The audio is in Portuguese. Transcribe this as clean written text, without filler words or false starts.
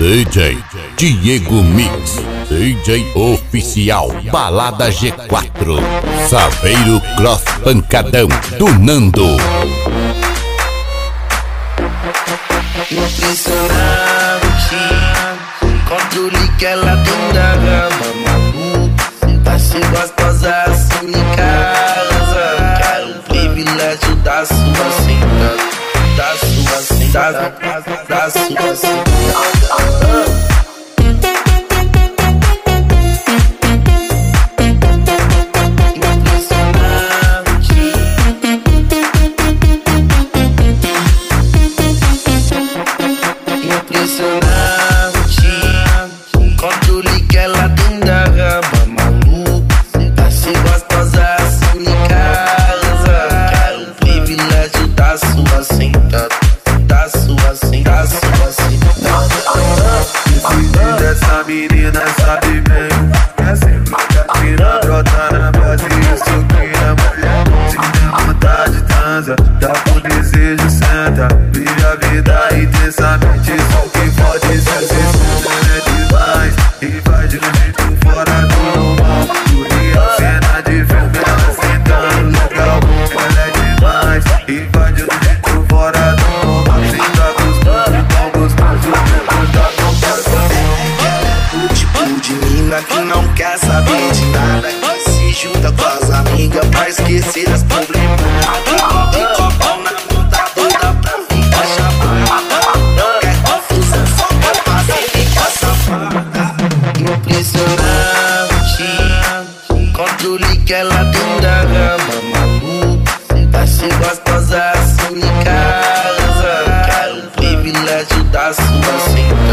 DJ Diego Mix, DJ oficial Balada G4, Saveiro Cross Pancadão do Nando. Impressionante, controle que ela tem da gama, maluco. Vai ser gostosa assim em casa. Quero o privilégio da sua sentada, da sua sentada, da sua sentada. Controle que ela tem da gama, maluco. Vai ser gostosa assim em casa. Quero o privilégio da sua sentada, da sua sentada, da sua sentada. Esse vídeo dessa menina sabe bem, é sempre catira, brota na base. Isso que é mulher, se tem vontade transa, dá pro desejo, senta. Vive a vida intensamente, isso que pode ser. E vai de um jeito fora do normal. Surreal, cena de filme, ela sentando legal. Ela é demais. E vai de um jeito fora do normal. Cê tá gostando, tão gostoso, tá compensando. Ela é o tipo de mina que não quer saber de nada, que se junta com as amigas pra esquecer as problemas. De copão na bunda toda pra ficar chapada. Não quer confusão, só quer fazer ficar safada. Impressionante, controle que ela tem da gama, maluco. Vai ser gostosa assim em casa. Quero o privilégio da sua sentada.